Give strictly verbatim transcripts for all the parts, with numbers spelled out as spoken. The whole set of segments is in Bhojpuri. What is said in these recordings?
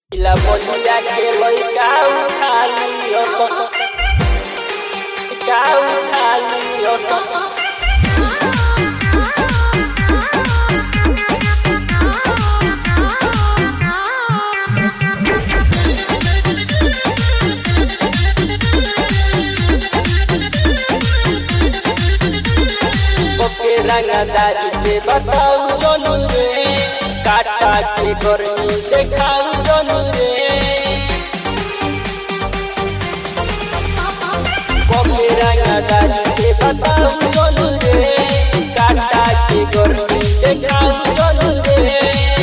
La bolilla que laica utalioso Ka utalioso Porque रंगदार के बताऊ जनू रे काटा के गर्मी देखाऊ जनू रे Porque रंगदार के बताऊ जनू रे काटा के गर्मी देखाऊ जनू रे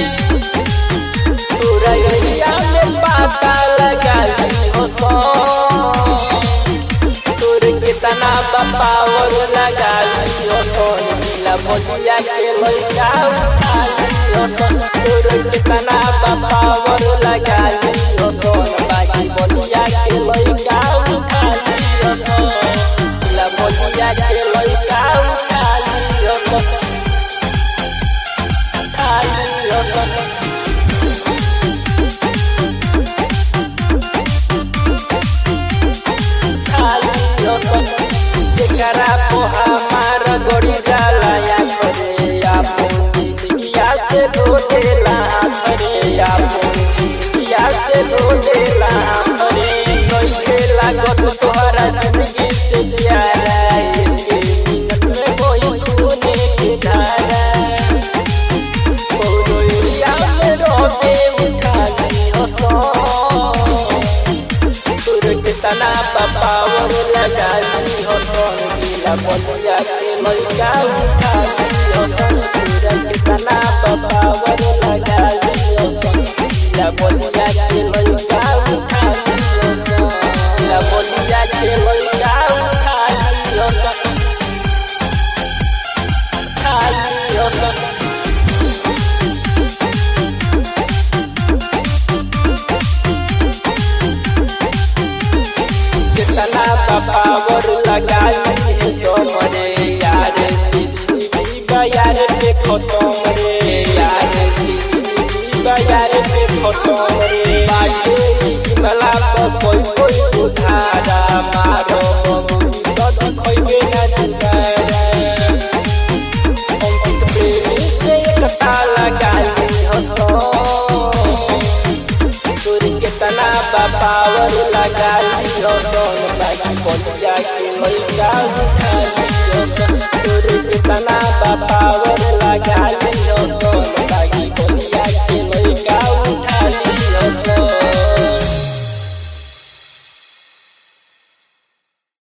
तोरा एरिया में पता लगा ली हो सो तोर कितना पावर लगा ली हो सो La bolilla que laica utalioso Toro कितना पावर लगा लियो सोन बाकी bolilla que laica utalioso La bolilla que laica utalioso Utalioso Jekara po hamara gori jala ya kore ya poni ya se do dela kore ya poni ya se do dela kore koise lagot तोहरा जिंदगी से प्यारा एक मिनट में कोई तूने के धारा बोलो या में रोते उठा लियो सो तोर कितना पावर लगा लियो सो La bolilla que laica utalioso Toro कितना पावर लगा लियो सो La bolilla que laica utalioso La bolilla que laica utalioso Utalioso कितना पावर लगा ली है तोमरे यार सिद्धि बयार पे खतम रे यार सिद्धि बयार पे खतम रे बाटे इमला पर कोई कोई उधारा मारो तो दिखइबे ना जुगारा अंकित प्रेमी से एकता लगा ली हो सो तोर कितना पावर लगा लियो सोन बाकी bolilla que laica utalioso Toro कितना पावर लगा लियो सोन बाकी bolilla que laica utalioso